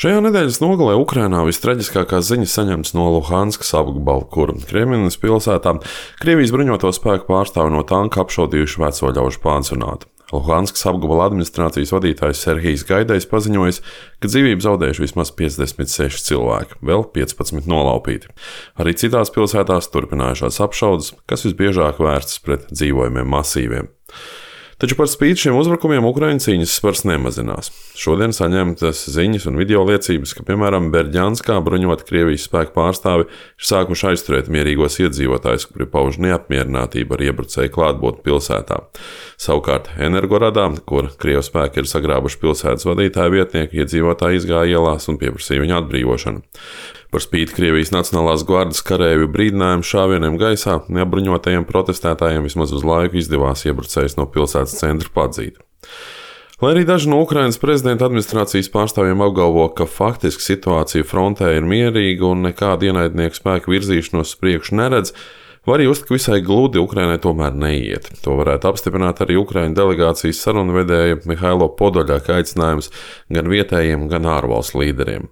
Šajā nedēļas nogalē Ukrainā vistraģiskākās ziņas saņemtas no Luhanskas apgabala, kur Kremļas pilsētā Krievijas bruņoto spēku pārstāvi no tanka apšaudījuši veco ļaužu pansionātu. Luhanskas apgabala administrācijas vadītājs Serhijs Gaidejs paziņojis, ka dzīvību zaudējuši vismaz 56 cilvēki, vēl 15 nolaupīti. Arī citās pilsētās turpinājušās apšaudes, kas visbiežāk vērstas pret dzīvojumiem masīviem. Taču par spīti šiem uzbrukumiem Ukraiņu cīņas spars nemazinās. Šodien saņemtas ziņas un video liecības, ka, piemēram, Berģanskā bruņoti Krievijas spēku pārstāvi ir sākuši aizturēt mierīgos iedzīvotājus, kuri pauž neapmierinātību ar iebrucēju klātbūtni pilsētā. Savukārt Energoradā, kur Krievu spēki ir sagrābuši pilsētas vadītāju vietnieku, iedzīvotāji izgāja ielās un pieprasīja viņa atbrīvošanu. Par spīti Krievijas Nacionālās gvardes karēju brīdinājumu šāvieniem gaisā, neapbruņotajiem protestētājiem vismaz uz laiku izdevās iebrucējus no pilsētas centra padzīt. Lai arī daži no Ukrainas prezidenta administrācijas pārstāvjiem apgalvo, ka faktiski situācija frontē ir mierīga un nekāda ienaidnieku spēku virzīšanos uz priekšu neredz, var just, ka visai gludi Ukrainai tomēr neiet. To varētu apstiprināt arī Ukraiņu delegācijas sarunvedēja Mihailo Podoļaka aicinājums gan vietējiem, gan ārvalstu līderiem.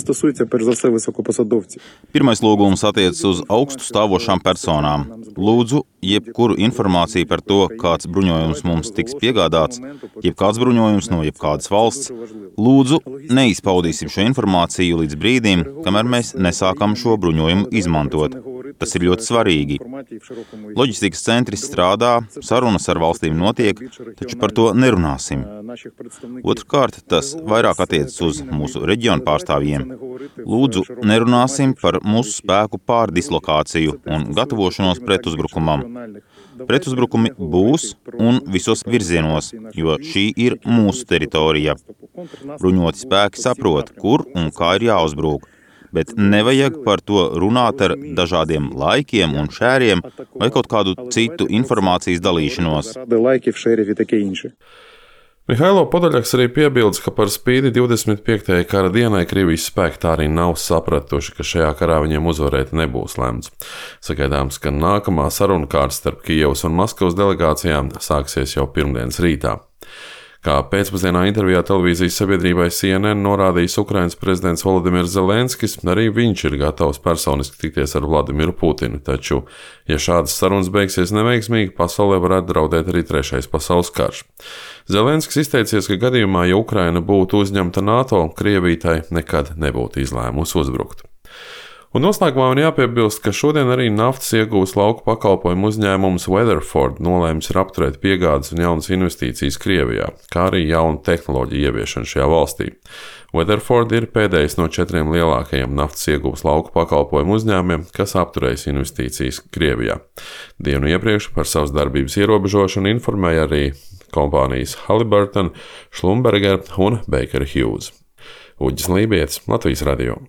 Pirmais lūgums attiecas uz augstu stāvošām personām. Lūdzu, jebkuru informāciju par to, kāds bruņojums mums tiks piegādāts, jebkāds bruņojums no jebkādas valsts, lūdzu, neizpaudīsim šo informāciju līdz brīdim, kamēr mēs nesākam šo bruņojumu izmantot. Tas ir ļoti svarīgi. Loģistikas centri strādā, sarunas ar valstīm notiek, taču par to nerunāsim. Otrkārt, tas vairāk attiecas uz mūsu reģionu pārstāvjiem. Lūdzu, nerunāsim par mūsu spēku pārdislokāciju un gatavošanos pretuzbrukumam. Pretuzbrukumi būs un visos virzienos, jo šī ir mūsu teritorija. Bruņoti spēki saprot, kur un kā ir jāuzbrūk. Bet nevajag par to runāt ar dažādiem laikiem un šēriem vai kaut kādu citu informācijas dalīšanos. Mihailo Podoļaks arī piebilst, ka par spīti 25. kara dienai Krievijas spēki tā arī nav sapratuši, ka šajā karā viņiem uzvarēt nebūs lemts. Sagaidāms, ka nākamā saruna kārta starp Kijevas un Maskavas delegācijām sāksies jau pirmdienas rītā. Kā pēcpusdienā intervijā televīzijas sabiedrībai CNN norādījis Ukrainas prezidents Volodimirs Zelenskis, arī viņš ir gatavs personiski tikties ar Vladimiru Putinu, taču, ja šādas sarunas beigsies neveiksmīgi, pasaulē varētu draudēt arī trešais pasaules karš. Zelenskis izteicies, ka gadījumā, ja Ukraina būtu uzņemta NATO, Krievija tai nekad nebūtu izlēmusi uzbrukt. Un noslēgumā man jāpiebilst, ka šodien arī naftas iegūs lauku pakalpojumu uzņēmums Weatherford nolēmis ir apturēt piegādes un jaunas investīcijas Krievijā, kā arī jaunu tehnoloģiju ieviešanu šajā valstī. Weatherford ir pēdējais no 4 lielākajiem naftas iegūs lauku pakalpojumu uzņēmumiem, kas apturējis investīcijas Krievijā. Dienu iepriekš par savas darbības ierobežošanu informēja arī kompānijas Halliburton, Schlumberger un Baker Hughes. Uģis Lībietis, Latvijas radio.